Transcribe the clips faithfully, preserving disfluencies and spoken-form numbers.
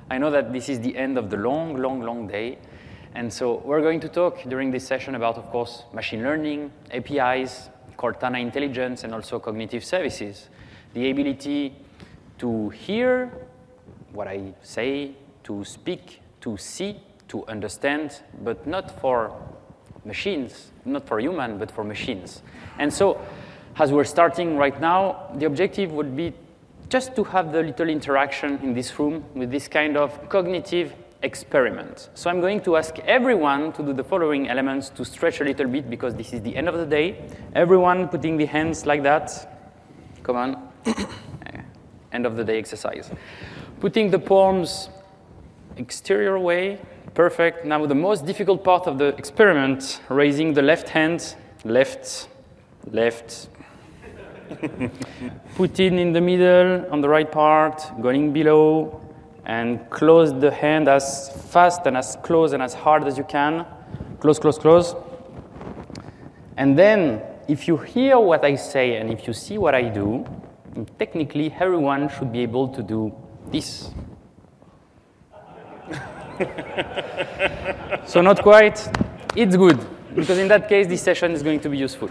I know that this is the end of the long, long, long day. And so we're going to talk during this session about, of course, machine learning, A P Is, Cortana intelligence, and also cognitive services. The ability to hear what I say, to speak, to see, to understand, but not for machines, not for human, but for machines. And so, as we're starting right now, the objective would be just to have the little interaction in this room with this kind of cognitive experiment. So I'm going to ask everyone to do the following elements to stretch a little bit, because this is the end of the day. Everyone putting the hands like that. Come on. End of the day exercise. Putting the palms exterior way. Perfect. Now the most difficult part of the experiment, raising the left hand, left, left. Put it in the middle, on the right part, going below, and close the hand as fast and as close and as hard as you can. Close, close, close. And then, if you hear what I say and if you see what I do, technically everyone should be able to do this. So not quite. It's good, because in that case, this session is going to be useful.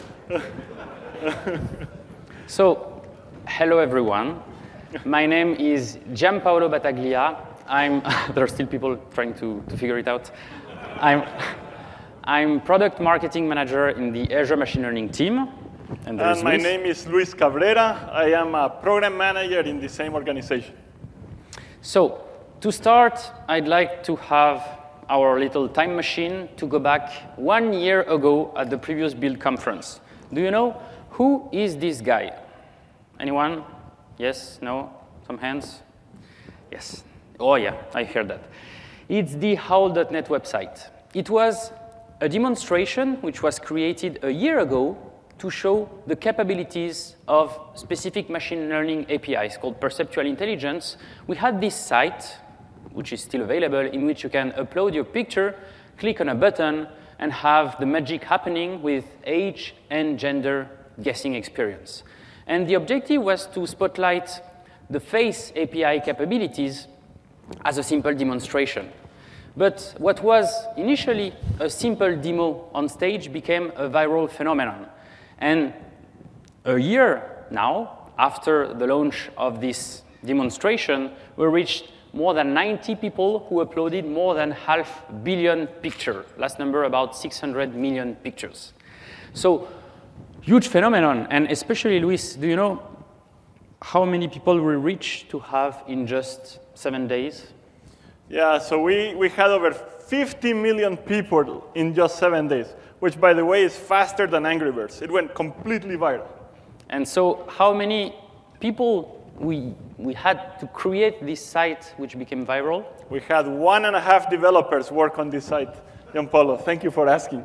So, hello everyone. My name is Giampaolo Battaglia. I'm, there are still people trying to, to figure it out. I'm, I'm product marketing manager in the Azure Machine Learning team. And, and my Luis. name is Luis Cabrera. I am a program manager in the same organization. So, to start, I'd like to have our little time machine to go back one year ago at the previous Build conference. Do you know who is this guy? Anyone? Yes? No? Some hands? Yes. Oh, yeah, I heard that. It's the howl dot net website. It was a demonstration which was created a year ago to show the capabilities of specific machine learning A P Is called perceptual intelligence. We had this site, which is still available, in which you can upload your picture, click on a button, and have the magic happening with age and gender guessing experience. And the objective was to spotlight the face A P I capabilities as a simple demonstration. But what was initially a simple demo on stage became a viral phenomenon. And a year now, after the launch of this demonstration, we reached more than ninety people who uploaded more than half billion pictures. Last number, about six hundred million pictures. So, huge phenomenon. And especially, Luis, do you know how many people we reached to have in just seven days? Yeah, so we, we had over fifty million people in just seven days, which, by the way, is faster than Angry Birds. It went completely viral. And so how many people we, we had to create this site which became viral? We had one and a half developers work on this site. Giampaolo, thank you for asking.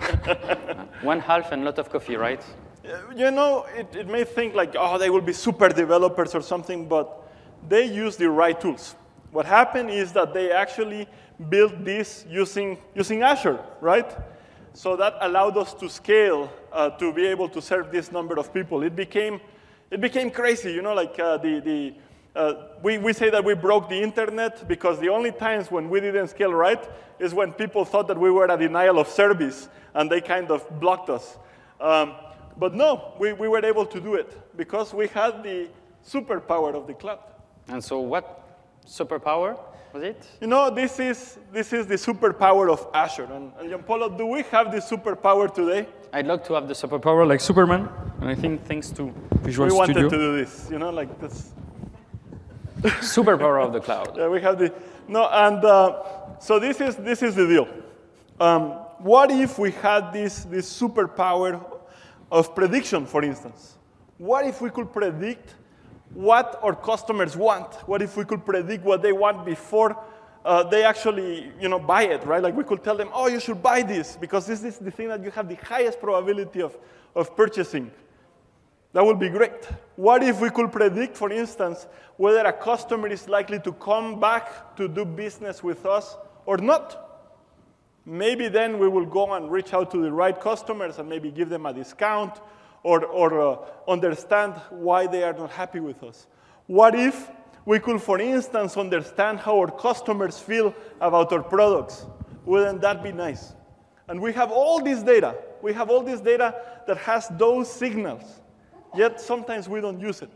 One half and a lot of coffee, right? You know, it, it may think like, oh, they will be super developers or something, but they use the right tools. What happened is that they actually built this using, using Azure, right? So that allowed us to scale uh, to be able to serve this number of people. It became, it became crazy, you know, like uh, the, the, uh, we, we say that we broke the internet because the only times when we didn't scale right is when people thought that we were a denial of service and they kind of blocked us. Um, but no, we, we were able to do it because we had the superpower of the cloud. And so what superpower was it? You know, this is, this is the superpower of Azure. And, and Giampaolo, do we have this superpower today? I'd love to have the superpower like Superman. And I think thanks to Visual we Studio. We wanted to do this, you know, like this. Superpower of the cloud. Yeah, we have the, no, and uh, so this is, this is the deal. Um, what if we had this, this superpower of prediction, for instance? What if we could predict what our customers want? What if we could predict what they want before uh, they actually, you know, buy it, right? Like we could tell them, oh, you should buy this because this is the thing that you have the highest probability of, of purchasing. That would be great. What if we could predict, for instance, whether a customer is likely to come back to do business with us or not? Maybe then we will go and reach out to the right customers and maybe give them a discount or, or uh, understand why they are not happy with us. What if We could, for instance, understand how our customers feel about our products. Wouldn't that be nice? And we have all this data. We have all this data that has those signals, yet sometimes we don't use it.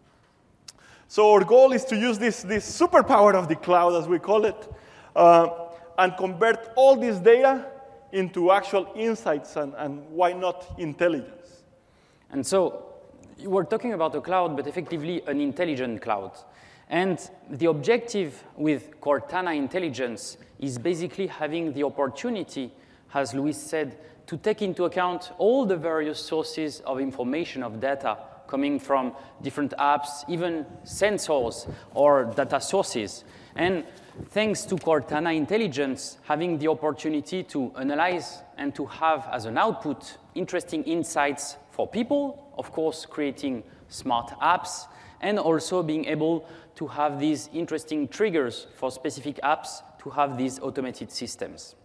So our goal is to use this, this superpower of the cloud, as we call it, uh, and convert all this data into actual insights and, and why not intelligence. And so you were talking about a cloud, but effectively an intelligent cloud. And the objective with Cortana Intelligence is basically having the opportunity, as Luis said, to take into account all the various sources of information, of data, coming from different apps, even sensors or data sources. And thanks to Cortana Intelligence, having the opportunity to analyze and to have as an output interesting insights for people, of course, creating smart apps, and also being able to have these interesting triggers for specific apps to have these automated systems.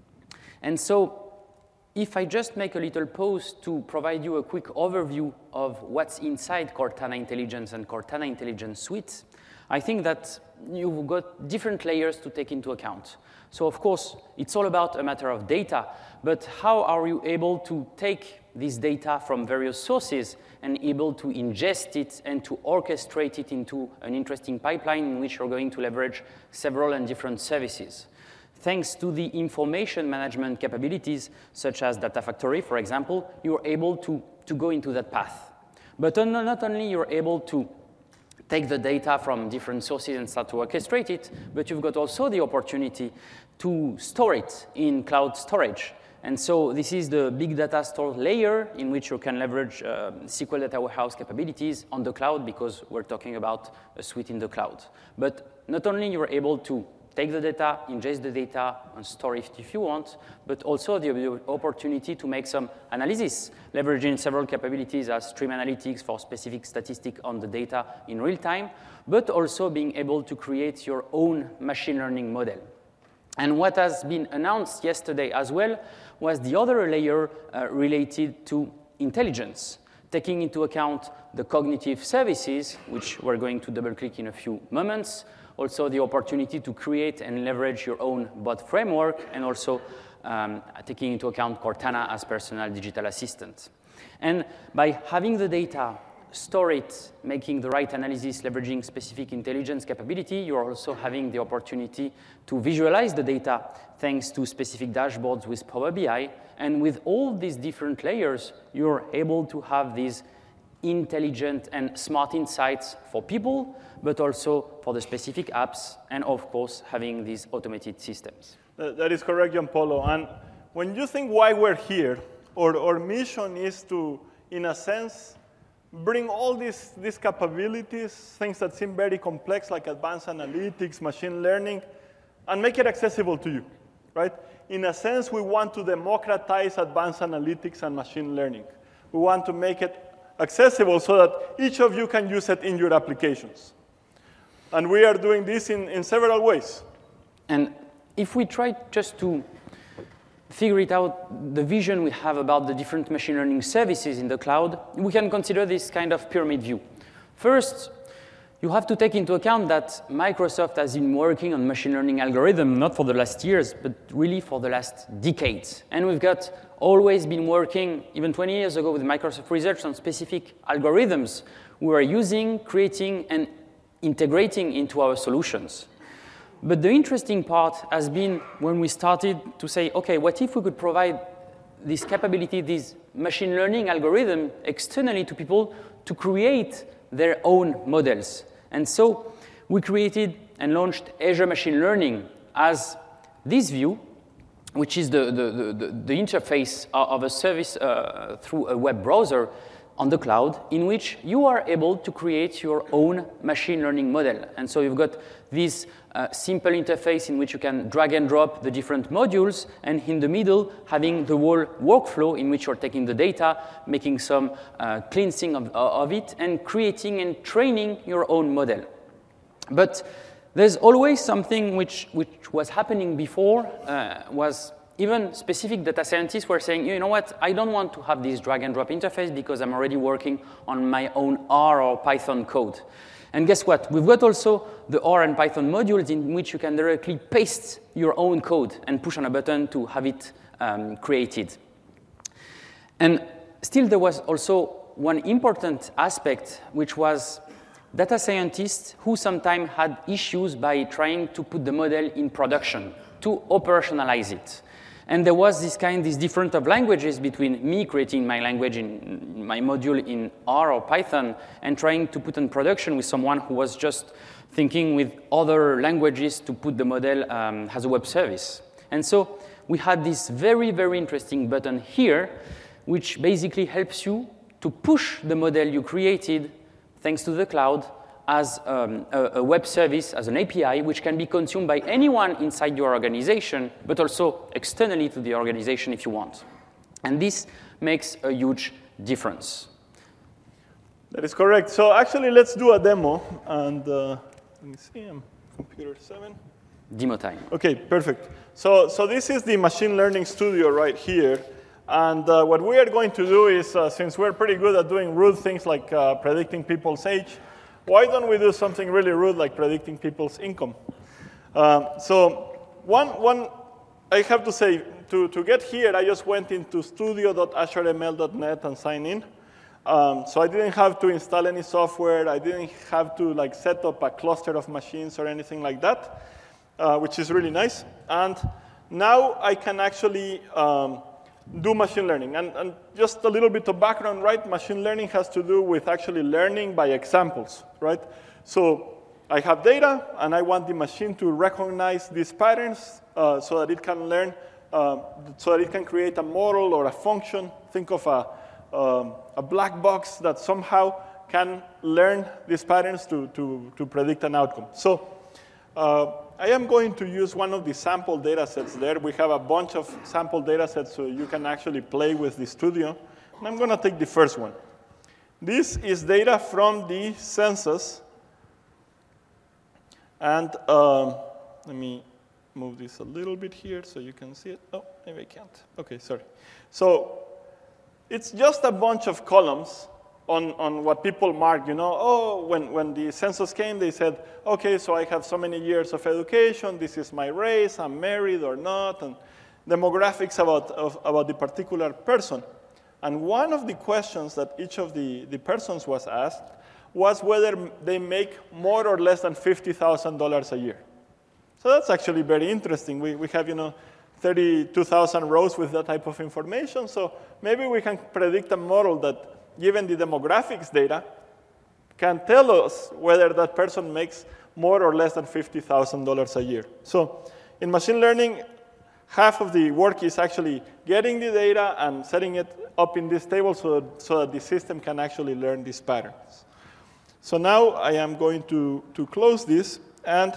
And so if I just make a little pause to provide you a quick overview of what's inside Cortana Intelligence and Cortana Intelligence Suite, I think that you've got different layers to take into account. So of course, it's all about a matter of data, but how are you able to take this data from various sources and able to ingest it and to orchestrate it into an interesting pipeline in which you're going to leverage several and different services? Thanks to the information management capabilities, such as Data Factory, for example, you're able to, to go into that path. But not only you're able to take the data from different sources and start to orchestrate it, but you've got also the opportunity to store it in cloud storage. And so this is the big data store layer in which you can leverage uh, S Q L Data Warehouse capabilities on the cloud, because we're talking about a suite in the cloud. But not only you're able to take the data, ingest the data, and store it if you want, but also the opportunity to make some analysis, leveraging several capabilities as stream analytics for specific statistics on the data in real time, but also being able to create your own machine learning model. And what has been announced yesterday as well was the other layer uh, related to intelligence, taking into account the cognitive services, which we're going to double-click in a few moments, also the opportunity to create and leverage your own bot framework, and also um, taking into account Cortana as personal digital assistant. And by having the data, store it, making the right analysis, leveraging specific intelligence capability, you're also having the opportunity to visualize the data thanks to specific dashboards with Power B I. And with all these different layers, you're able to have these intelligent and smart insights for people, but also for the specific apps, and of course, having these automated systems. That is correct, Gianpolo. And when you think why we're here, our, our mission is to, in a sense, bring all these, these capabilities, things that seem very complex, like advanced analytics, machine learning, and make it accessible to you, right? In a sense, we want to democratize advanced analytics and machine learning. We want to make it accessible so that each of you can use it in your applications. And we are doing this in, in several ways. And if we try just to figure it out, the vision we have about the different machine learning services in the cloud, we can consider this kind of pyramid view. First, you have to take into account that Microsoft has been working on machine learning algorithm, not for the last years, but really for the last decades. And we've got always been working, even twenty years ago with Microsoft Research, on specific algorithms we are using, creating, and integrating into our solutions. But the interesting part has been when we started to say, okay, what if we could provide this capability, this machine learning algorithm externally to people to create their own models? And so we created and launched Azure Machine Learning as this view, which is the, the, the, the interface of a service uh, through a web browser on the cloud, in which you are able to create your own machine learning model. And so you've got this uh, simple interface in which you can drag and drop the different modules, and in the middle, having the whole workflow in which you're taking the data, making some uh, cleansing of, of it, and creating and training your own model. But there's always something which, which was happening before, uh, was even specific data scientists were saying, you know what, I don't want to have this drag and drop interface because I'm already working on my own R or Python code. And guess what? We've got also the R and Python modules in which you can directly paste your own code and push on a button to have it um, created. And still, there was also one important aspect, which was data scientists who sometimes had issues by trying to put the model in production, to operationalize it. And there was this kind, this difference of languages between me creating my language in my module in R or Python and trying to put in production with someone who was just thinking with other languages to put the model um, as a web service. And so we had this very, very interesting button here, which basically helps you to push the model you created, thanks to the cloud, as um, a, a web service, as an A P I, which can be consumed by anyone inside your organization, but also externally to the organization if you want. And this makes a huge difference. That is correct. So actually, let's do a demo. And uh, let me see, I'm computer seven. Demo time. OK, perfect. So, so this is the machine learning studio right here. And uh, what we are going to do is, uh, since we're pretty good at doing rude things like uh, predicting people's age, why don't we do something really rude like predicting people's income? Um, so one, one, I have to say, to, to get here, I just went into studio dot azure M L dot net and signed in. Um, so I didn't have to install any software. I didn't have to like set up a cluster of machines or anything like that, uh, which is really nice. And now I can actually um, do machine learning. And, and just a little bit of background, right? Machine learning has to do with actually learning by examples, right? So I have data, and I want the machine to recognize these patterns uh, so that it can learn, uh, so that it can create a model or a function. Think of a, um, a black box that somehow can learn these patterns to, to, to predict an outcome. So uh, I am going to use one of the sample data sets there. We have a bunch of sample data sets, so you can actually play with the studio. And I'm going to take the first one. This is data from the census. And um, let me move this a little bit here so you can see it. Oh, maybe I can't. OK, sorry. So it's just a bunch of columns on, on what people mark, you know, oh, when, when the census came, they said, OK, so I have so many years of education. This is my race. I'm married or not. And demographics about, of, about the particular person. And one of the questions that each of the, the persons was asked was whether they make more or less than fifty thousand dollars a year. So that's actually very interesting. We, we have, you know, thirty-two thousand rows with that type of information. So maybe we can predict a model that, given the demographics data, can tell us whether that person makes more or less than fifty thousand dollars a year. So in machine learning, half of the work is actually getting the data and setting it up in this table so, so that the system can actually learn these patterns. So now I am going to, to close this. And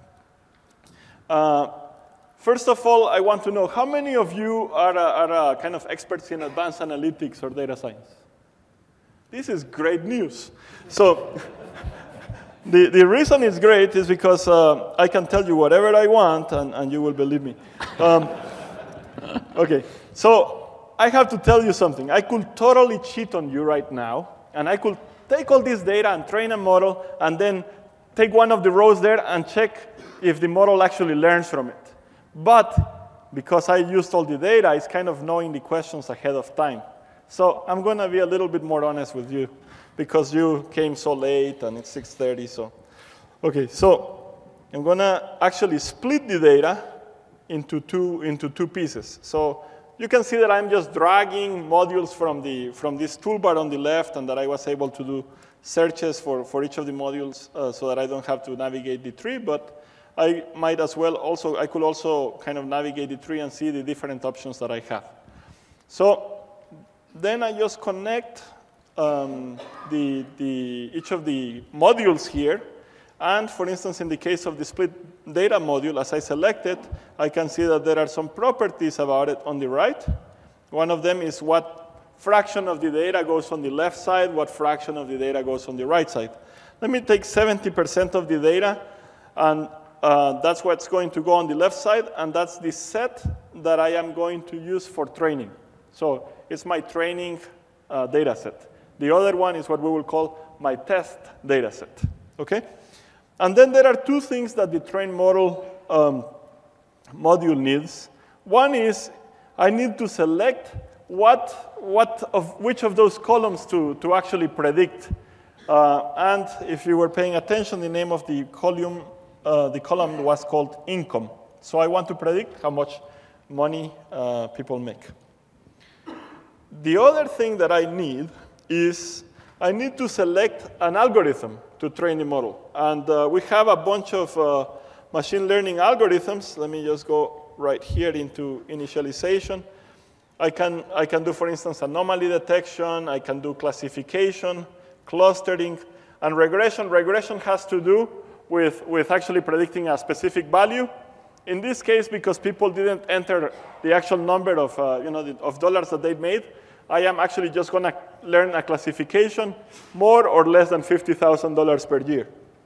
uh, first of all, I want to know how many of you are, are, are kind of experts in advanced analytics or data science? This is great news. So the, the reason it's great is because uh, I can tell you whatever I want, and, and you will believe me. Um, OK, so I have to tell you something. I could totally cheat on you right now, and I could take all this data and train a model, and then take one of the rows there and check if the model actually learns from it. But because I used all the data, it's kind of knowing the questions ahead of time. So I'm going to be a little bit more honest with you, because you came so late, and it's six thirty. So, OK, so I'm going to actually split the data into two, into two pieces. So you can see that I'm just dragging modules from, the, from this toolbar on the left, and that I was able to do searches for, for each of the modules uh, so that I don't have to navigate the tree. But I might as well also, I could also kind of navigate the tree and see the different options that I have. So then I just connect um, the, the, each of the modules here. And for instance, in the case of the split data module, as I select it, I can see that there are some properties about it on the right. One of them is what fraction of the data goes on the left side, what fraction of the data goes on the right side. Let me take seventy percent of the data, and uh, that's what's going to go on the left side, and that's the set that I am going to use for training. So it's my training uh, data set. The other one is what we will call my test data set. okay? And then there are two things that the train model um, module needs. One is I need to select what, what of, which of those columns to, to actually predict. Uh, and if you were paying attention, the name of the column, uh, the column was called income. So I want to predict how much money uh, people make. The other thing that I need is I need to select an algorithm to train the model. And uh, we have a bunch of uh, machine learning algorithms. Let me just go right here into initialization. I can, I can do, for instance, anomaly detection. I can do classification, clustering, and regression. Regression has to do with, with actually predicting a specific value. In this case, because people didn't enter the actual number of, uh, you know, the, of dollars that they made, I am actually just going to learn a classification more or less than fifty thousand dollars per year.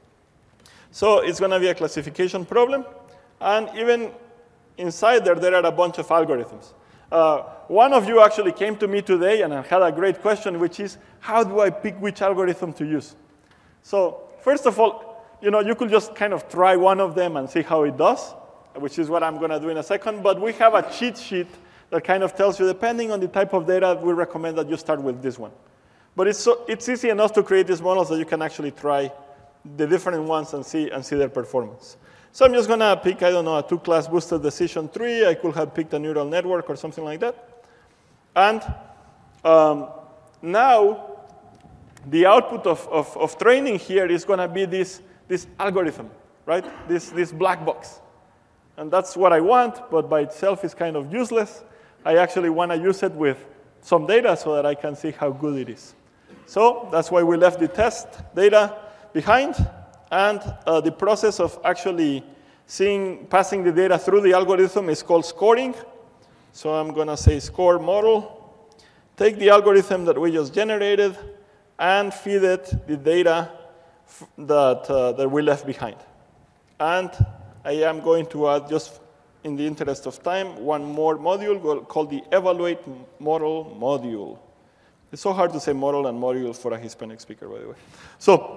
So it's going to be a classification problem. And even inside there, there are a bunch of algorithms. Uh, one of you actually came to me today and had a great question, which is, how do I pick which algorithm to use? So first of all, you know, you could just kind of try one of them and see how it does, which is what I'm going to do in a second. But we have a cheat sheet that kind of tells you, depending on the type of data, we recommend that you start with this one. But it's, so, it's easy enough to create these models that you can actually try the different ones and see, and see their performance. So I'm just going to pick, I don't know, a two-class boosted decision tree. I could have picked a neural network or something like that. And um, now, the output of, of, of training here is going to be this, this algorithm, right? This, this black box. And that's what I want, but by itself is kind of useless. I actually want to use it with some data so that I can see how good it is. So that's why we left the test data behind. And uh, the process of actually seeing, passing the data through the algorithm is called scoring. So I'm going to say score model. Take the algorithm that we just generated and feed it the data that, uh, that we left behind. And I am going to add, just in the interest of time, one more module called the evaluate model module. It's so hard to say model and module for a Hispanic speaker, by the way. So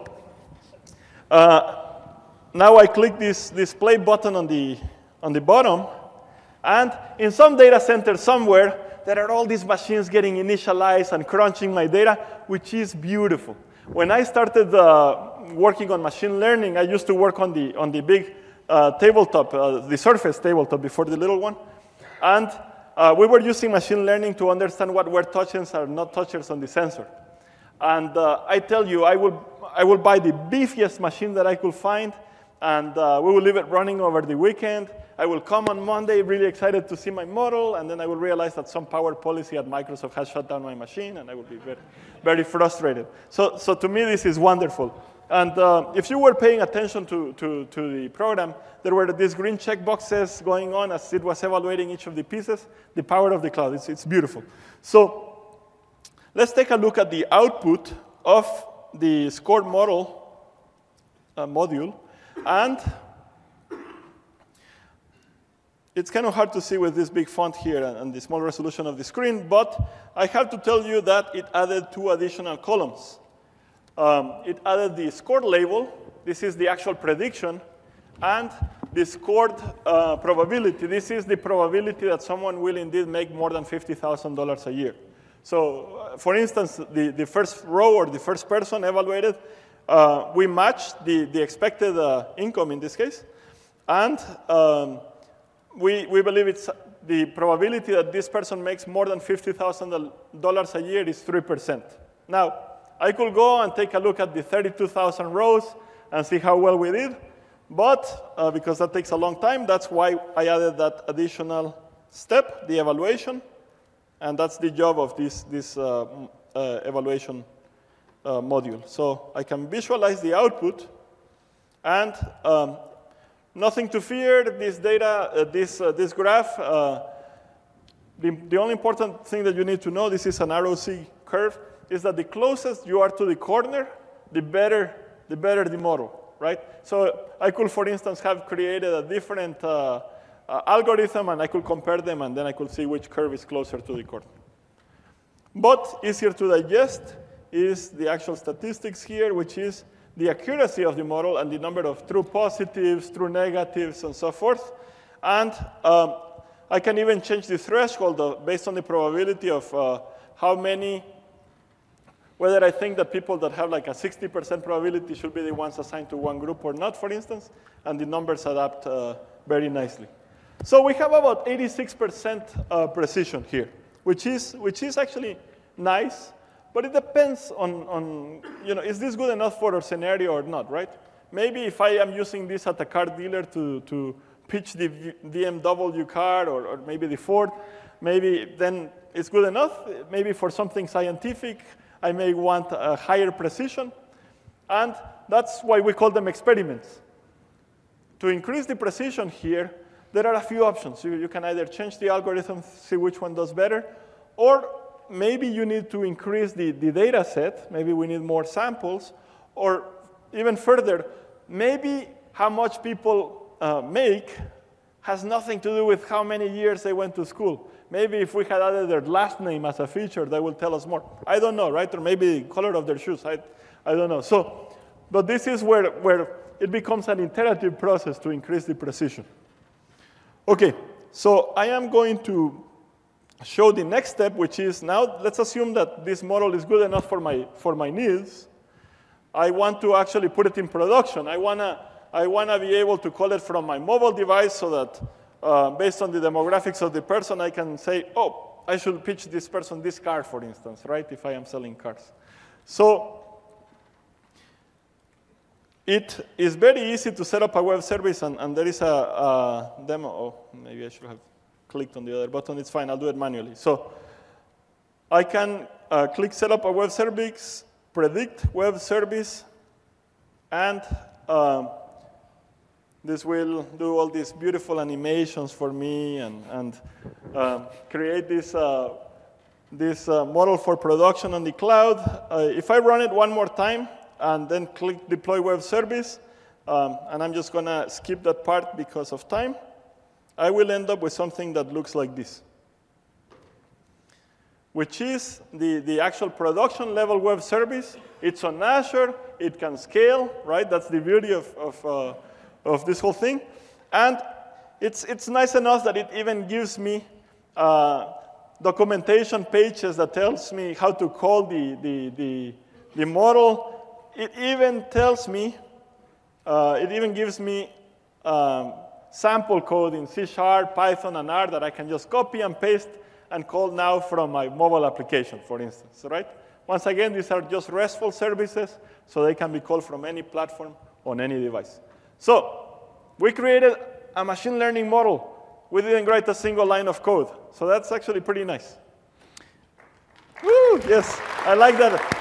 uh, now I click this, this play button on the, on the bottom, and in some data center somewhere, there are all these machines getting initialized and crunching my data, which is beautiful. When I started uh, working on machine learning, I used to work on the, on the big uh, tabletop, uh, the Surface tabletop before the little one. And uh, we were using machine learning to understand what were touches or not touches on the sensor. And uh, I tell you, I will, I will buy the beefiest machine that I could find, and uh, we will leave it running over the weekend. I will come on Monday really excited to see my model, and then I will realize that some power policy at Microsoft has shut down my machine, and I will be very, very frustrated. So, so to me, this is wonderful. And uh, if you were paying attention to, to, to the program, there were these green check boxes going on as it was evaluating each of the pieces, the power of the cloud. It's, it's beautiful. So let's take a look at the output of the score model uh, module. And it's kind of hard to see with this big font here and, and the small resolution of the screen, but I have to tell you that it added two additional columns. Um, it added the score label. This is the actual prediction, and the scored uh, probability. This is the probability that someone will indeed make more than fifty thousand dollars a year. So uh, for instance, the, the first row or the first person evaluated, uh, we matched the, the expected uh, income in this case, and um, we, we believe it's the probability that this person makes more than fifty thousand dollars a year is three percent. Now, I could go and take a look at the thirty-two thousand rows and see how well we did, but uh, because that takes a long time, that's why I added that additional step, the evaluation, and that's the job of this, this uh, uh, evaluation uh, module. So I can visualize the output, and um, nothing to fear. This data, uh, this, uh, this graph, uh, the, the only important thing that you need to know, this is an R O C curve, is that the closest you are to the corner, the better, the better the model, right? So I could, for instance, have created a different uh, uh, algorithm, and I could compare them, and then I could see which curve is closer to the corner. But easier to digest is the actual statistics here, which is the accuracy of the model and the number of true positives, true negatives, and so forth. And um, I can even change the threshold of, based on the probability of uh, how many, whether I think that people that have like a sixty percent probability should be the ones assigned to one group or not, for instance, and the numbers adapt uh, very nicely. So we have about eighty-six percent uh, precision here, which is, which is actually nice. But it depends on, on, you know, is this good enough for our scenario or not, right? Maybe if I am using this at a car dealer to, to pitch the B M W car or, or maybe the Ford, maybe then it's good enough. Maybe for something scientific, I may want a higher precision. And that's why we call them experiments. To increase the precision here, there are a few options. You, you can either change the algorithm, see which one does better, or maybe you need to increase the, the data set. Maybe we need more samples. Or even further, maybe how much people uh, make has nothing to do with how many years they went to school. Maybe if we had added their last name as a feature, that will tell us more. I don't know, right? Or maybe the color of their shoes. I, I don't know. So, but this is where, where it becomes an iterative process to increase the precision. OK, so I am going to show the next step, which is now let's assume that this model is good enough for my, for my needs. I want to actually put it in production. I want to I wanna be able to call it from my mobile device so that uh, based on the demographics of the person, I can say, oh, I should pitch this person this car, for instance, right, if I am selling cars. So it is very easy to set up a web service, and, and there is a, a demo. Oh, maybe I should have clicked on the other button. It's fine. I'll do it manually. So I can uh, click Set up a web service, predict web service, and um, this will do all these beautiful animations for me and, and um, create this, uh, this uh, model for production on the cloud. Uh, if I run it one more time, and then click Deploy Web Service, um, and I'm just going to skip that part because of time, I will end up with something that looks like this, which is the, the actual production level web service. It's on Azure. It can scale, right? That's the beauty of, of, uh, of this whole thing. And it's, it's nice enough that it even gives me uh, documentation pages that tells me how to call the, the, the, the model. It even tells me, uh, it even gives me um, sample code in C Sharp, Python, and R that I can just copy and paste and call now from my mobile application, for instance, right? Once again, these are just RESTful services, so they can be called from any platform on any device. So we created a machine learning model. We didn't write a single line of code, so that's actually pretty nice. Woo, yes, I like that.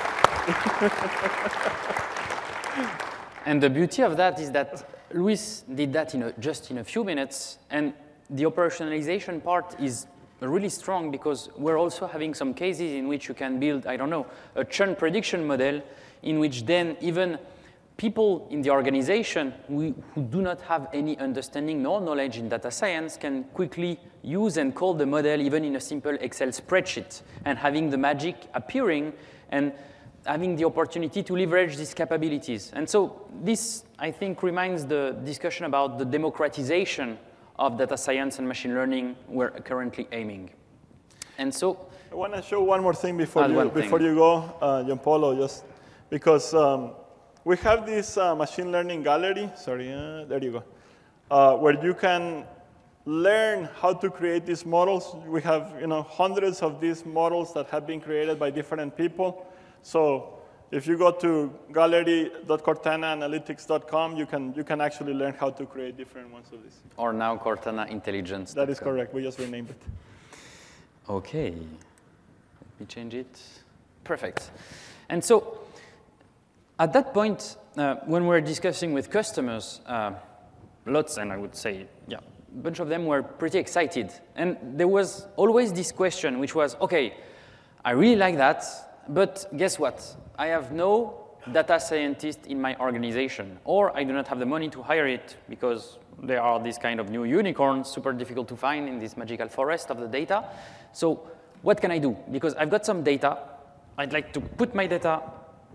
And the beauty of that is that Luis did that in a, just in a few minutes, and the operationalization part is really strong because we're also having some cases in which you can build, I don't know, a churn prediction model in which then even people in the organization who, who do not have any understanding nor knowledge in data science can quickly use and call the model even in a simple Excel spreadsheet, and having the magic appearing and having the opportunity to leverage these capabilities. And so this, I think, reminds the discussion about the democratization of data science and machine learning we're currently aiming. And so I want to show one more thing before, you, before thing. you go, uh, Gianpaolo, just because um, we have this uh, machine learning gallery. Sorry, uh, there you go, uh, where you can learn how to create these models. We have you know, hundreds of these models that have been created by different people. So if you go to gallery dot cortana analytics dot com, you can, you can actually learn how to create different ones of these. Or now Cortana Intelligence. That is correct. We just renamed it. OK. Let me change it. Perfect. And so at that point, uh, when we're discussing with customers, uh, lots, and I would say, yeah, a bunch of them were pretty excited. And there was always this question, which was, OK, I really like that. But guess what? I have no data scientist in my organization, or I do not have the money to hire it because there are these kind of new unicorns, super difficult to find in this magical forest of the data. So what can I do? Because I've got some data. I'd like to put my data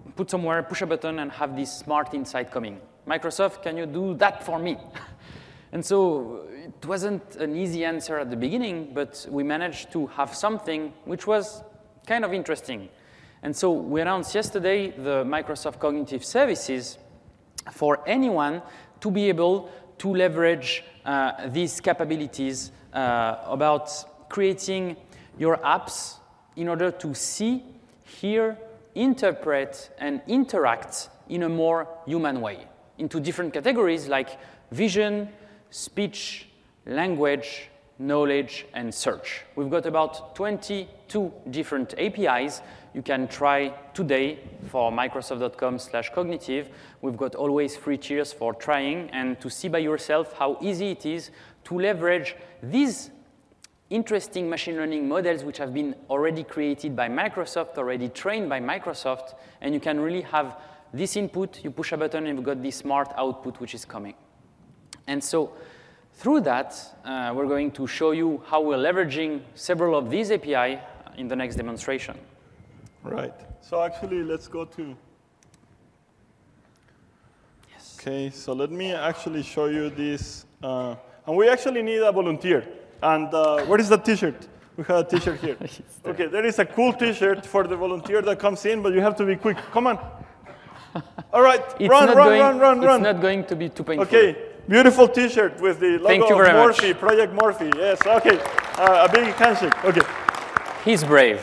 put somewhere, push a button, and have this smart insight coming. Microsoft, can you do that for me? And so it wasn't an easy answer at the beginning, but we managed to have something which was kind of interesting. And so we announced yesterday the Microsoft Cognitive Services for anyone to be able to leverage uh, these capabilities uh, about creating your apps in order to see, hear, interpret, and interact in a more human way into different categories like vision, speech, language, knowledge, and search. We've got about twenty-two different A P Is you can try today for Microsoft dot com slash cognitive. We've got always free tiers for trying and to see by yourself how easy it is to leverage these interesting machine learning models which have been already created by Microsoft, already trained by Microsoft, and you can really have this input, you push a button, and you've got this smart output which is coming. And so through that, uh, we're going to show you how we're leveraging several of these A P I in the next demonstration. Right. So actually, let's go to. Yes. OK, so let me actually show you this. Uh, and we actually need a volunteer. And uh, where is the T-shirt? We have a T-shirt here. there. OK, there is a cool T-shirt for the volunteer that comes in, but you have to be quick. Come on. All right, It's run, not run, going, run, run, it's run. not going to be too painful. OK, beautiful T-shirt with the Thank logo you of very much. Morphy, Project Morphy. Yes, OK. Uh, a big handshake. OK. He's brave.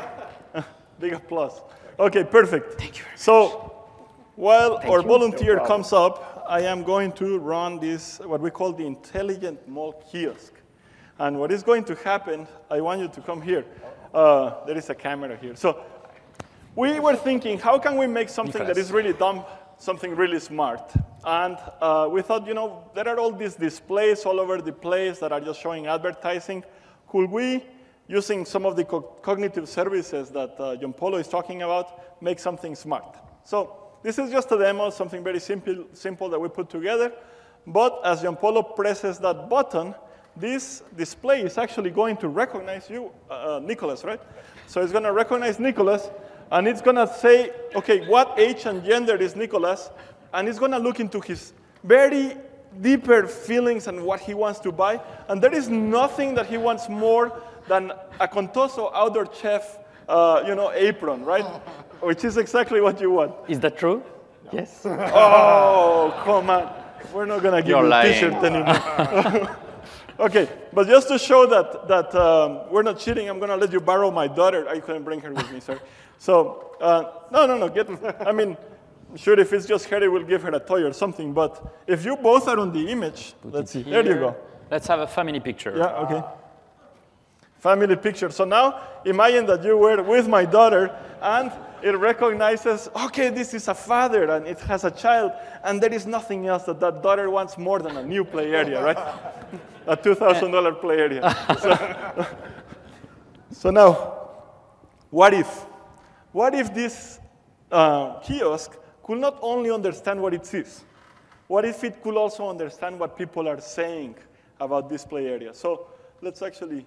Big applause. OK, perfect. Thank you very much. So while Thank our you. volunteer No problem. comes up, I am going to run this, what we call the intelligent mall kiosk. And what is going to happen, I want you to come here. Uh, there is a camera here. So we were thinking, how can we make something Nicolas. that is really dumb, something really smart? And uh, we thought, you know, there are all these displays all over the place that are just showing advertising. Could we, using some of the co cognitive services that uh, Gianpolo is talking about, make something smart? So this is just a demo, something very simple, simple that we put together. But as Gianpolo presses that button, this display is actually going to recognize you, uh, Nicolas, right? So it's going to recognize Nicolas, and it's going to say, OK, what age and gender is Nicolas? And it's going to look into his very deeper feelings and what he wants to buy. And there is nothing that he wants more than a Contoso outdoor chef uh, you know, apron, right? Which is exactly what you want. Is that true? Yes. Oh, come on. We're not going to give You're you a lying. T-shirt anymore. OK, but just to show that, that um, we're not cheating, I'm going to let you borrow my daughter. I couldn't bring her with me, sorry. So, uh, no, no, no. Get, I mean, sure, if it's just Harry, we'll give her a toy or something. But if you both are on the image, Put let's see. here. There you go. Let's have a family picture. Yeah, OK. Family picture. So now, imagine that you were with my daughter, and it recognizes, OK, this is a father, and it has a child, and there is nothing else that that daughter wants more than a new play area, right? A two thousand dollar play area. So, so now, what if? What if this uh, kiosk could not only understand what it sees? What if it could also understand what people are saying about this play area? So let's actually,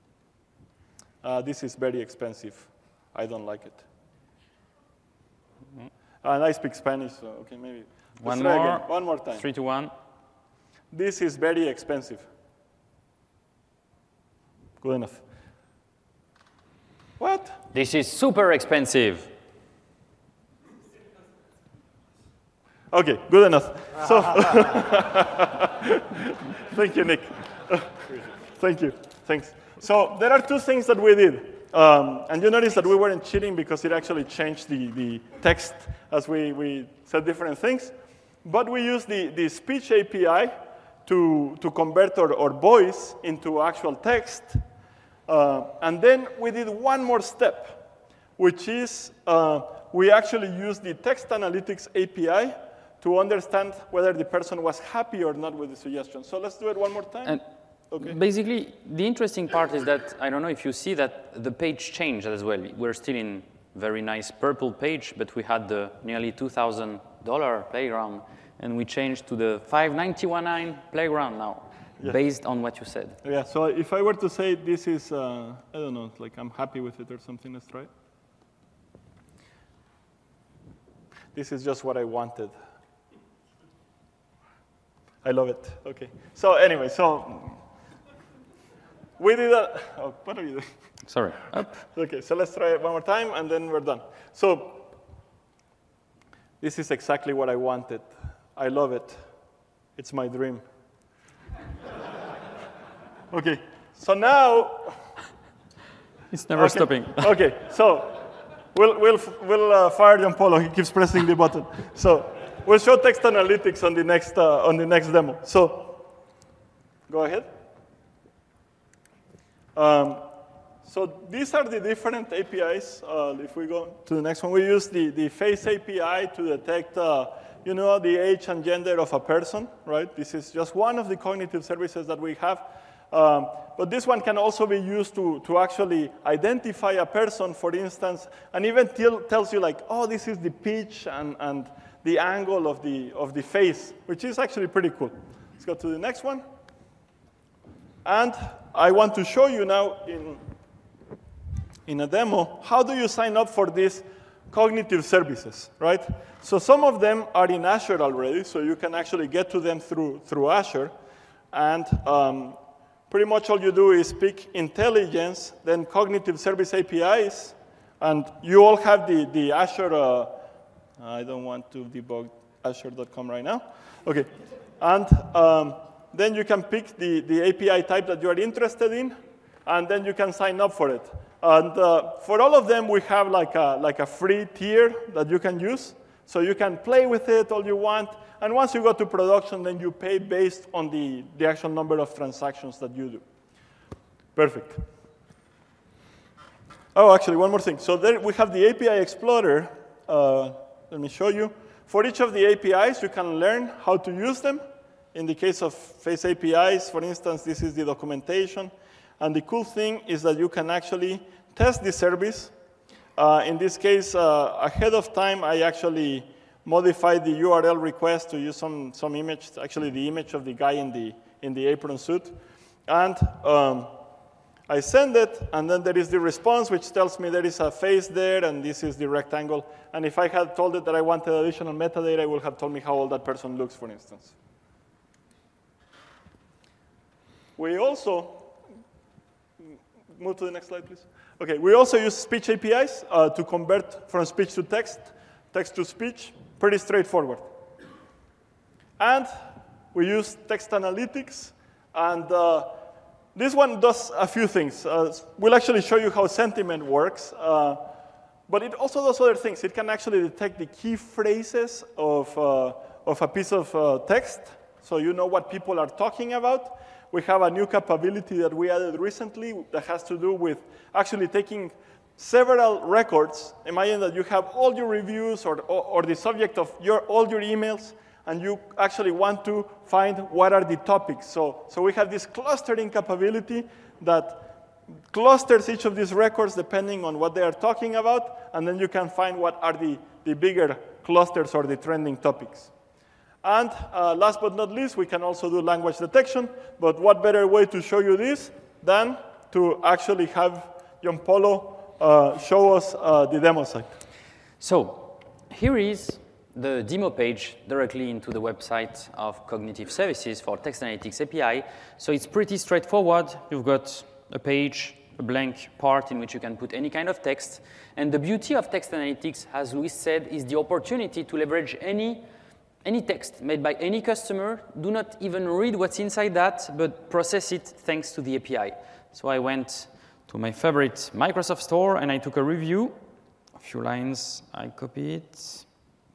uh, this is very expensive. I don't like it. Mm-hmm. And I speak Spanish, so okay, maybe. Let's One try more. again. One more time. Three to one. This is very expensive. Good enough. What? This is super expensive. OK, good enough. So, thank you, Nick. Thank you. Thanks. So there are two things that we did. Um, and you notice that we weren't cheating because it actually changed the, the text as we, we said different things. But we used the, the speech A P I to, to convert our, our voice into actual text. Uh, and then we did one more step, which is uh, we actually used the text analytics A P I to understand whether the person was happy or not with the suggestion. So let's do it one more time. And okay. Basically, the interesting part is that, I don't know if you see that the page changed as well. We're still in very nice purple page, but we had the nearly two thousand dollar playground, and we changed to the five ninety-one playground now. Yeah. Based on what you said. Yeah, so if I were to say this is, uh, I don't know, like I'm happy with it or something, let's try. This is just what I wanted. I love it. Okay. So anyway, so we did a, oh, what are you doing? Sorry, up. Okay, so let's try it one more time, and then we're done. So this is exactly what I wanted. I love it. It's my dream. Okay, so now. It's never okay. stopping. Okay, so we'll, we'll, we'll uh, fire Gianpolo. He keeps pressing the button. So we'll show text analytics on the next, uh, on the next demo. So go ahead. Um, so these are the different A P Is. Uh, if we go to the next one, we use the, the face A P I to detect uh, you know, the age and gender of a person, right? This is just one of the cognitive services that we have. Um, but this one can also be used to, to actually identify a person, for instance, and even tell, tells you like, oh, this is the pitch and, and the angle of the, of the face, which is actually pretty cool. Let's go to the next one. And I want to show you now in, in a demo, how do you sign up for these cognitive services, right? So some of them are in Azure already, so you can actually get to them through, through Azure. And um, pretty much all you do is pick intelligence, then cognitive service A P Is, and you all have the, the Azure, uh, I don't want to debug azure dot com right now. Okay, and um, then you can pick the, the A P I type that you are interested in, and then you can sign up for it. And uh, for all of them, we have like a, like a free tier that you can use. So you can play with it all you want. And once you go to production, then you pay based on the, the actual number of transactions that you do. Perfect. Oh, actually, one more thing. So there we have the A P I Explorer. Uh, let me show you. For each of the A P Is, you can learn how to use them. In the case of face A P Is, for instance, this is the documentation. And the cool thing is that you can actually test the service. Uh, in this case, uh, ahead of time, I actually modified the U R L request to use some, some image, actually the image of the guy in the, in the apron suit. And um, I send it, and then there is the response, which tells me there is a face there, and this is the rectangle. And if I had told it that I wanted additional metadata, it would have told me how old that person looks, for instance. We also, move to the next slide, please. Okay, we also use speech A P Is uh, to convert from speech to text, text to speech. Pretty straightforward. And we use text analytics, and uh, this one does a few things. Uh, we'll actually show you how sentiment works, uh, but it also does other things. It can actually detect the key phrases of, uh, of a piece of uh, text, so you know what people are talking about. We have a new capability that we added recently that has to do with actually taking several records. Imagine that you have all your reviews or, or, or the subject of your, all your emails, and you actually want to find what are the topics. So, so we have this clustering capability that clusters each of these records depending on what they are talking about, and then you can find what are the, the bigger clusters or the trending topics. And uh, last but not least, we can also do language detection. But what better way to show you this than to actually have Gianpolo uh, show us uh, the demo site. So here is the demo page directly into the website of Cognitive Services for Text Analytics A P I. So it's pretty straightforward. You've got a page, a blank part in which you can put any kind of text. And the beauty of text analytics, as Luis said, is the opportunity to leverage any Any text made by any customer, do not even read what's inside that, but process it thanks to the A P I. So I went to my favorite Microsoft Store, and I took a review. A few lines, I copy it,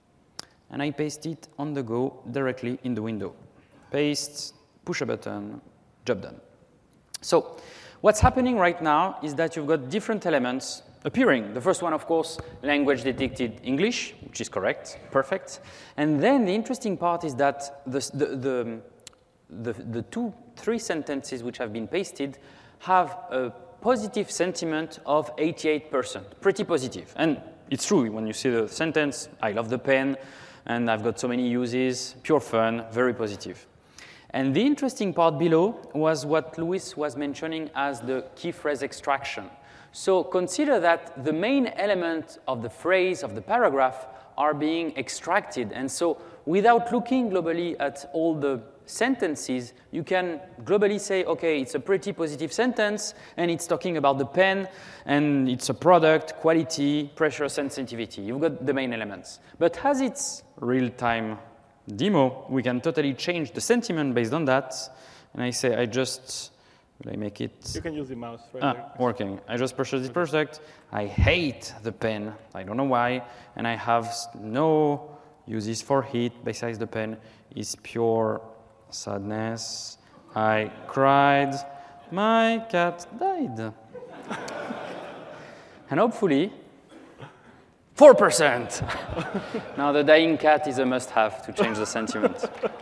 and I paste it on the go directly in the window. Paste, push a button, job done. So what's happening right now is that you've got different elements appearing. The first one, of course, language detected English, which is correct, perfect. And then the interesting part is that the, the, the, the, the two, three sentences which have been pasted have a positive sentiment of eighty-eight percent, pretty positive. And it's true, when you see the sentence, I love the pen, and I've got so many uses, pure fun, very positive. And the interesting part below was what Luis was mentioning as the key phrase extraction. So consider that the main element of the phrase, of the paragraph, are being extracted. And so without looking globally at all the sentences, you can globally say, OK, it's a pretty positive sentence, and it's talking about the pen, and it's a product, quality, pressure sensitivity. You've got the main elements. But as it's real-time demo, we can totally change the sentiment based on that. And I say, I just, will I make it? You can use the mouse right ah, there. Working. I just purchased this product. I hate the pen. I don't know why. And I have no uses for it besides the pen. It's pure sadness. I cried. My cat died. And hopefully, four percent. Now, the dying cat is a must-have to change the sentiment.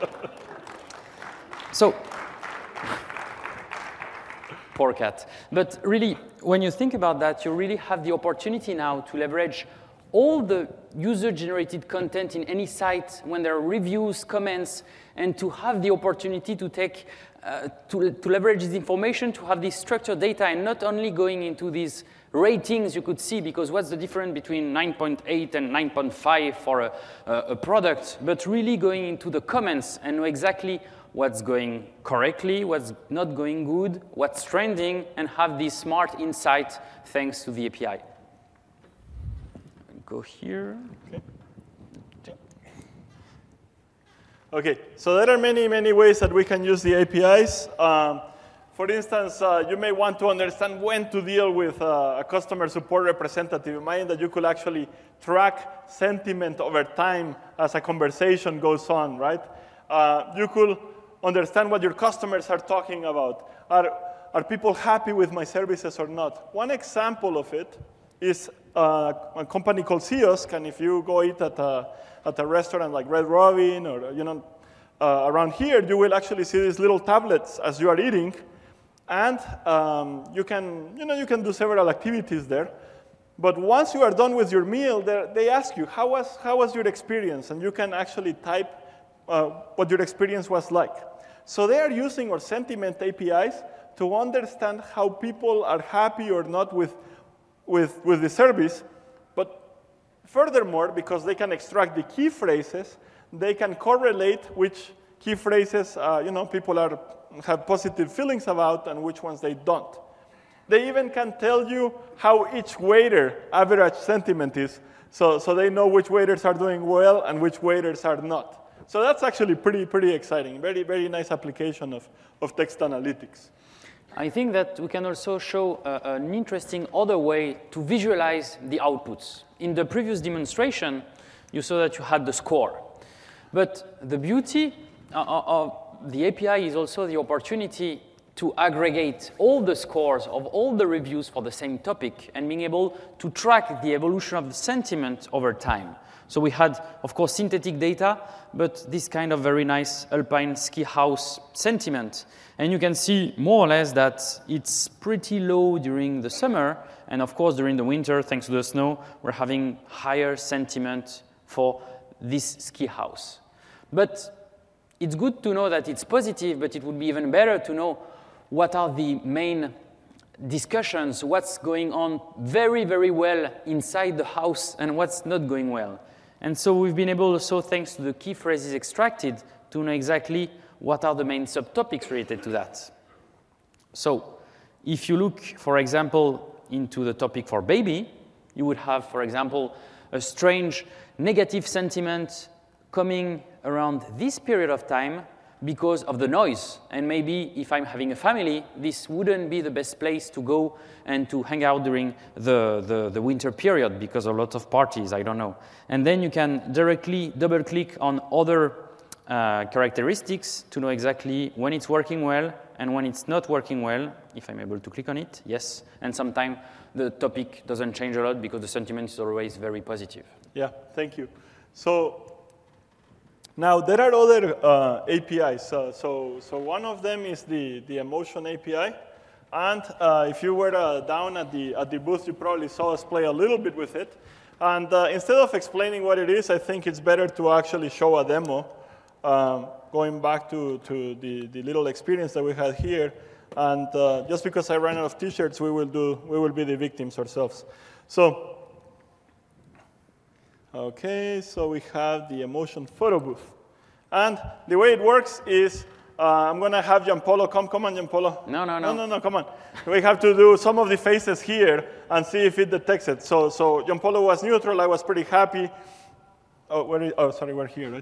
So, poor cat. But really, when you think about that, you really have the opportunity now to leverage all the user-generated content in any site when there are reviews, comments, and to have the opportunity to take, uh, to, to leverage this information, to have this structured data, and not only going into these ratings you could see, because what's the difference between nine point eight and nine point five for a, a product, but really going into the comments and know exactly what's going correctly, what's not going good, what's trending, and have this smart insight thanks to the A P I. Go here. Okay. Okay, so there are many, many ways that we can use the A P Is. Um, For instance, uh, you may want to understand when to deal with uh, a customer support representative. Imagine that you could actually track sentiment over time as a conversation goes on, right? Uh, you could understand what your customers are talking about. Are, are people happy with my services or not? One example of it is uh, a company called Kiosk, and if you go eat at a, at a restaurant like Red Robin or you know, uh, around here, you will actually see these little tablets as you are eating. And um, you can, you know, you can do several activities there. But once you are done with your meal, they ask you, how was, how was your experience? And you can actually type uh, what your experience was like. So they are using our sentiment A P Is to understand how people are happy or not with, with, with the service. But furthermore, because they can extract the key phrases, they can correlate which key phrases uh, you know, people are have positive feelings about and which ones they don't. They even can tell you how each waiter average sentiment is, so, so they know which waiters are doing well and which waiters are not. So that's actually pretty, pretty exciting. Very, very nice application of, of text analytics. I think that we can also show uh, an interesting other way to visualize the outputs. In the previous demonstration, you saw that you had the score. But the beauty of the A P I is also the opportunity to aggregate all the scores of all the reviews for the same topic and being able to track the evolution of the sentiment over time. So we had, of course, synthetic data, but this kind of very nice alpine ski house sentiment. And you can see more or less that it's pretty low during the summer. And of course, during the winter, thanks to the snow, we're having higher sentiment for this ski house. But it's good to know that it's positive, but it would be even better to know what are the main discussions, what's going on very, very well inside the house, and what's not going well. And so we've been able also, thanks to the key phrases extracted, to know exactly what are the main subtopics related to that. So if you look, for example, into the topic for baby, you would have, for example, a strange negative sentiment coming around this period of time because of the noise. And maybe if I'm having a family, this wouldn't be the best place to go and to hang out during the, the, the winter period because of a lot of parties, I don't know. And then you can directly double-click on other uh, characteristics to know exactly when it's working well and when it's not working well, if I'm able to click on it, yes. And sometimes the topic doesn't change a lot because the sentiment is always very positive. Yeah, thank you. So now, there are other uh, A P Is. Uh, so, so one of them is the, the emotion A P I. And uh, if you were uh, down at the, at the booth, you probably saw us play a little bit with it. And uh, instead of explaining what it is, I think it's better to actually show a demo, um, going back to, to the, the little experience that we had here. And uh, just because I ran out of T-shirts, we will do, we will be the victims ourselves. So Okay, so we have the emotion photo booth. And the way it works is, uh, I'm going to have Gianpolo come. Come on, Gianpolo. No, no, no. No, no, no, come on. We have to do some of the faces here and see if it detects it. So, so Gianpolo was neutral. I was pretty happy. Oh, where is, oh, sorry, we're here, right?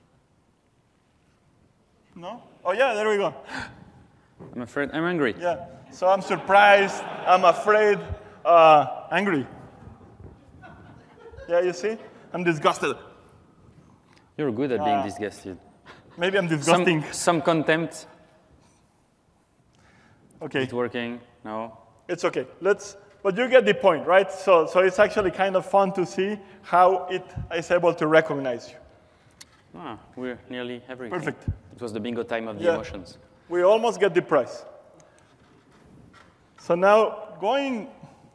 No? Oh, yeah, there we go. I'm afraid I'm angry. Yeah, so I'm surprised, I'm afraid, uh, angry. Yeah, you see? I'm disgusted. You're good at being Uh, disgusted. Maybe I'm disgusting. Some, some contempt. Okay. It's working. No. It's okay. Let's, but you get the point, right? So, so it's actually kind of fun to see how it is able to recognize you. Ah, we're nearly everything. Perfect. It was the bingo time of the Yeah. emotions. We almost get the prize. So now going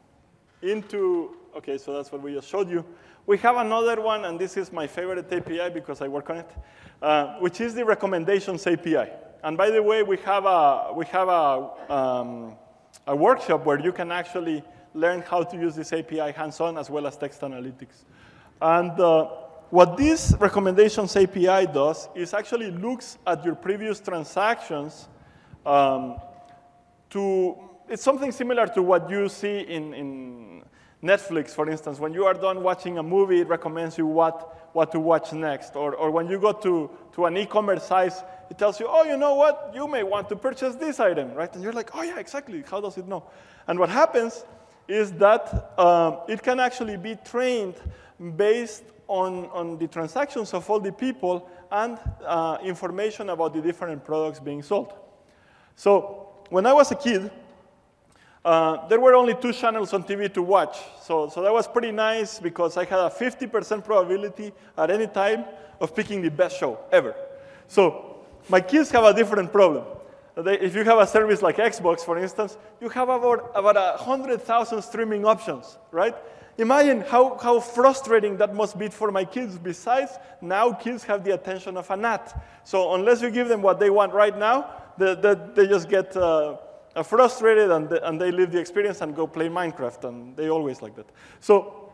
into, okay, so that's what we just showed you. We have another one, and this is my favorite A P I because I work on it, uh, which is the recommendations A P I. And by the way, we have a, we have a, um, a workshop where you can actually learn how to use this A P I hands-on as well as text analytics. And uh, what this recommendations A P I does is actually looks at your previous transactions um, to, it's something similar to what you see in, in Netflix, for instance. When you are done watching a movie, it recommends you what, what to watch next. Or, or when you go to, to an e-commerce site, it tells you, oh, you know what? You may want to purchase this item, right? And you're like, oh, yeah, exactly. How does it know? And what happens is that um, it can actually be trained based on, on the transactions of all the people and uh, information about the different products being sold. So when I was a kid, uh, there were only two channels on T V to watch. So, so that was pretty nice because I had a fifty percent probability at any time of picking the best show ever. So my kids have a different problem. They, if you have a service like Xbox, for instance, you have about, about one hundred thousand streaming options, right? Imagine how, how frustrating that must be for my kids. Besides, now kids have the attention of a gnat. So unless you give them what they want right now, they, they, they just get uh, frustrated and they, and they leave the experience and go play Minecraft, and they always like that. So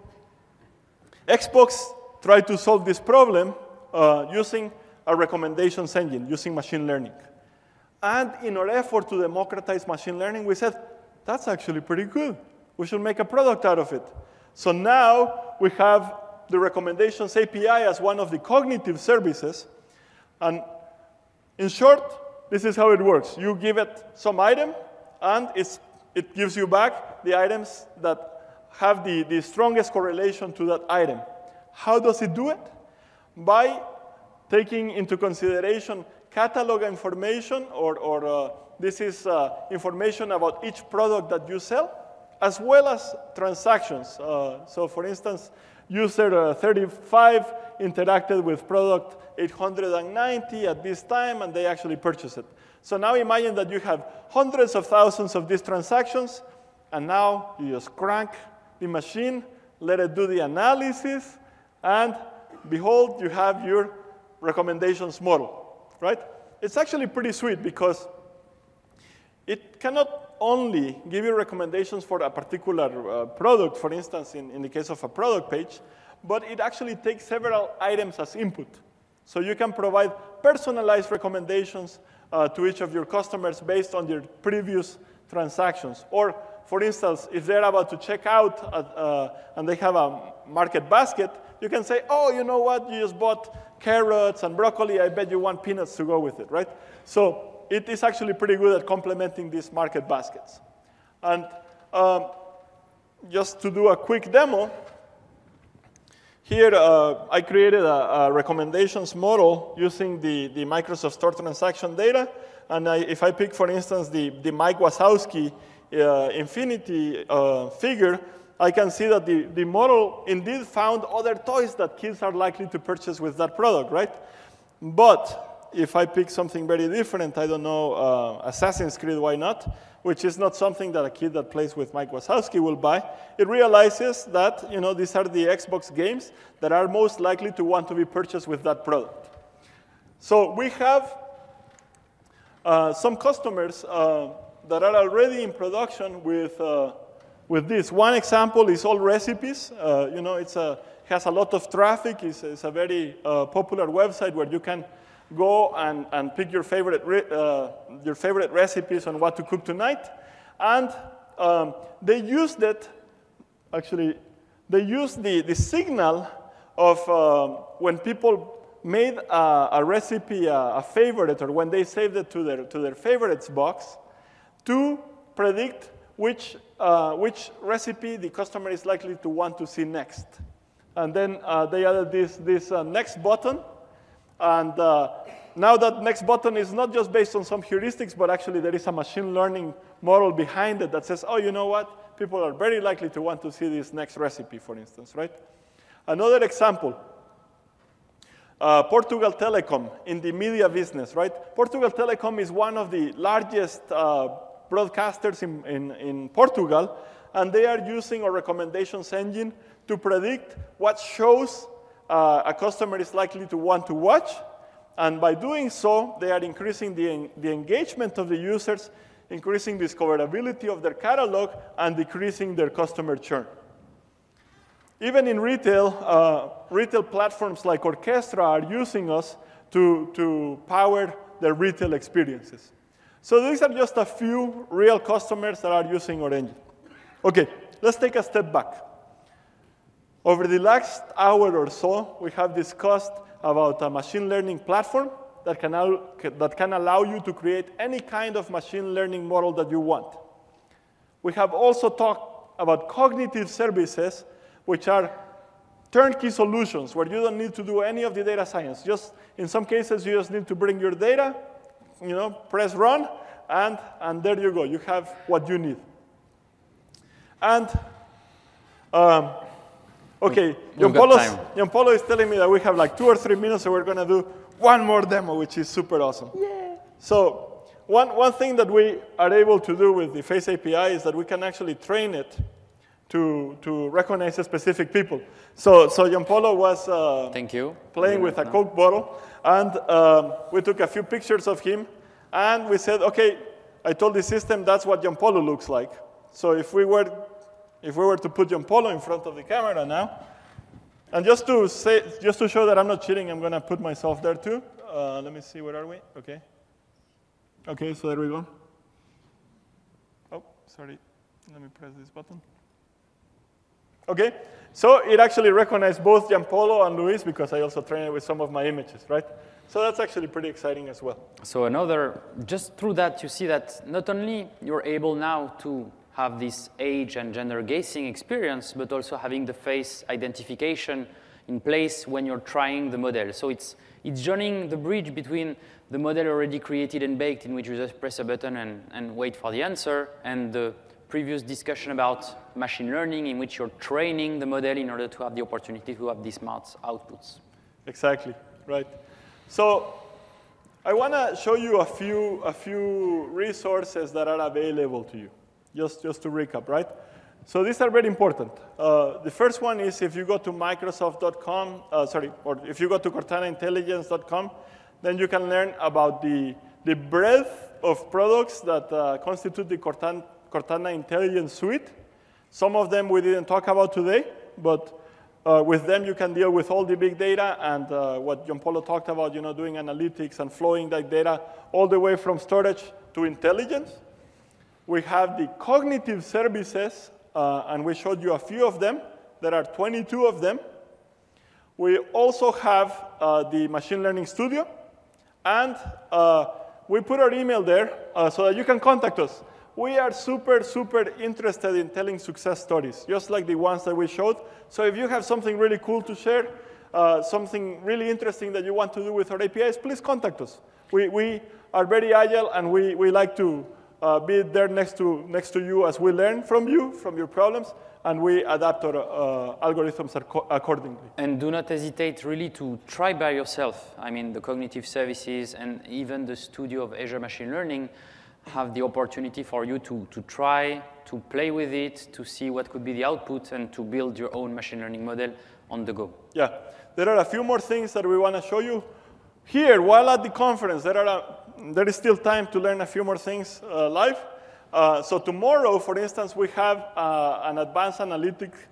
Xbox tried to solve this problem uh, using a recommendations engine, using machine learning. And in our effort to democratize machine learning, we said, that's actually pretty good. We should make a product out of it. So now we have the recommendations A P I as one of the cognitive services. And in short, this is how it works. You give it some item, and it's, it gives you back the items that have the, the strongest correlation to that item. How does it do it? By taking into consideration catalog information, or, or uh, this is uh, information about each product that you sell, as well as transactions. Uh, so for instance, user uh, thirty-five interacted with product eight hundred ninety at this time, and they actually purchased it. So now imagine that you have hundreds of thousands of these transactions, and now you just crank the machine, let it do the analysis, and behold, you have your recommendations model, right? It's actually pretty sweet because it cannot only give you recommendations for a particular uh, product, for instance, in, in the case of a product page, but it actually takes several items as input. So you can provide personalized recommendations uh, to each of your customers based on their previous transactions. Or, for instance, if they're about to check out at, uh, and they have a market basket, you can say, oh, you know what, you just bought carrots and broccoli, I bet you want peanuts to go with it, right? So it is actually pretty good at complementing these market baskets. And um, just to do a quick demo, here uh, I created a, a recommendations model using the, the Microsoft Store transaction data. And I, if I pick, for instance, the, the Mike Wazowski uh, Infinity uh, figure, I can see that the, the model indeed found other toys that kids are likely to purchase with that product, right? But if I pick something very different, I don't know, uh, Assassin's Creed, why not? Which is not something that a kid that plays with Mike Wazowski will buy. It realizes that, you know, these are the Xbox games that are most likely to want to be purchased with that product. So we have uh, some customers uh, that are already in production with, uh, with this. One example is All Recipes. Uh, you know, it's a has a lot of traffic. It's, it's a very uh, popular website where you can go and, and pick your favorite, re uh, your favorite recipes on what to cook tonight. And um, they used it, actually, they used the, the signal of uh, when people made a, a recipe a, a favorite, or when they saved it to their, to their favorites box, to predict which, uh, which recipe the customer is likely to want to see next. And then uh, they added this, this uh, next button. And uh, now that next button is not just based on some heuristics, but actually there is a machine learning model behind it that says, oh, you know what? People are very likely to want to see this next recipe, for instance, right? Another example, uh, Portugal Telecom in the media business, right? Portugal Telecom is one of the largest uh, broadcasters in, in, in Portugal, and they are using a recommendations engine to predict what shows uh, a customer is likely to want to watch. And by doing so, they are increasing the, the engagement of the users, increasing discoverability of their catalog, and decreasing their customer churn. Even in retail, uh, retail platforms like Orchestra are using us to, to power their retail experiences. So these are just a few real customers that are using our engine. OK, let's take a step back. Over the last hour or so, we have discussed about a machine learning platform that can, that can allow you to create any kind of machine learning model that you want. We have also talked about cognitive services, which are turnkey solutions where you don't need to do any of the data science. Just in some cases, you just need to bring your data, you know, press run, and, and there you go. You have what you need. And um, OK, Gianpolo is telling me that we have like two or three minutes, so we're going to do one more demo, which is super awesome. Yeah. So one, one thing that we are able to do with the Face A P I is that we can actually train it to, to recognize specific people. So, so Gianpolo was uh, Thank you. playing with a Coke bottle, and um, we took a few pictures of him, and we said, OK, I told the system that's what Gianpolo looks like. So if we were If we were to put Gianpolo in front of the camera now, and just to say, just to show that I'm not cheating, I'm going to put myself there too. Uh, let me see, where are we? OK. OK, so there we go. Oh, sorry. Let me press this button. OK, so it actually recognized both Gianpolo and Luis because I also trained it with some of my images, right? So that's actually pretty exciting as well. So another, just through that, you see that not only you're able now to have this age and gender gazing experience, but also having the face identification in place when you're trying the model. So it's, it's joining the bridge between the model already created and baked, in which you just press a button and, and wait for the answer, and the previous discussion about machine learning, in which you're training the model in order to have the opportunity to have these smart outputs. Exactly, right. So I want to show you a few, a few resources that are available to you. Just, just to recap, right? So these are very important. Uh, the first one is if you go to Microsoft dot com, uh, sorry, or if you go to Cortana Intelligence dot com, then you can learn about the, the breadth of products that uh, constitute the Cortana, Cortana Intelligence Suite. Some of them we didn't talk about today, but uh, with them you can deal with all the big data and uh, what Gianpolo talked about, you know, doing analytics and flowing that data all the way from storage to intelligence. We have the cognitive services, uh, and we showed you a few of them. There are twenty-two of them. We also have uh, the Machine Learning Studio, and uh, we put our email there uh, so that you can contact us. We are super, super interested in telling success stories, just like the ones that we showed. So if you have something really cool to share, uh, something really interesting that you want to do with our A P Is, please contact us. We, we are very agile, and we, we like to Uh, be there next to, next to you as we learn from you, from your problems, and we adapt our uh, algorithms accordingly. And do not hesitate really to try by yourself. I mean, the cognitive services and even the studio of Azure Machine Learning have the opportunity for you to, to try, to play with it, to see what could be the output, and to build your own machine learning model on the go. Yeah, there are a few more things that we want to show you. Here, while at the conference, there are a, there is still time to learn a few more things uh, live. Uh, so tomorrow, for instance, we have uh, an advanced analytic,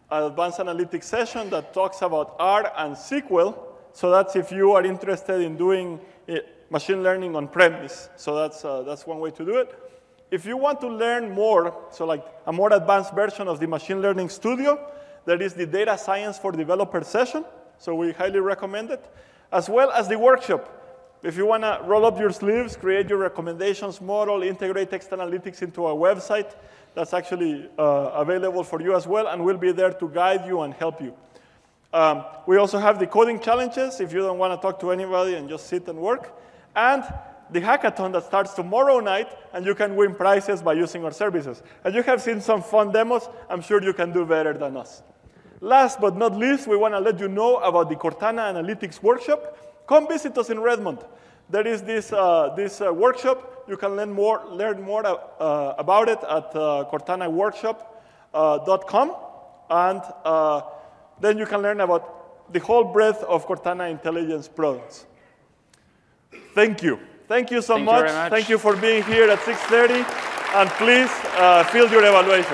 an advanced analytics session that talks about R and S Q L. So that's if you are interested in doing machine learning on premise. So that's, uh, that's one way to do it. If you want to learn more, so like a more advanced version of the Machine Learning Studio, there is the Data Science for Developers session. So we highly recommend it, as well as the workshop. If you want to roll up your sleeves, create your recommendations model, integrate text analytics into a website, that's actually uh, available for you as well, and we'll be there to guide you and help you. Um, we also have the coding challenges if you don't want to talk to anybody and just sit and work. And the hackathon that starts tomorrow night, and you can win prizes by using our services. And you have seen some fun demos. I'm sure you can do better than us. Last but not least, we want to let you know about the Cortana Analytics Workshop. Come visit us in Redmond. There is this, uh, this uh, workshop. You can learn more, learn more uh, about it at uh, cortana workshop dot com. And uh, then you can learn about the whole breadth of Cortana Intelligence products. Thank you. Thank you so Thank you much. very much. Thank you for being here at six thirty. And please uh, fill your evaluations.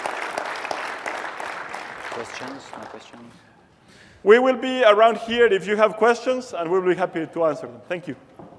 Questions? No questions? We will be around here if you have questions, and we'll be happy to answer them. Thank you.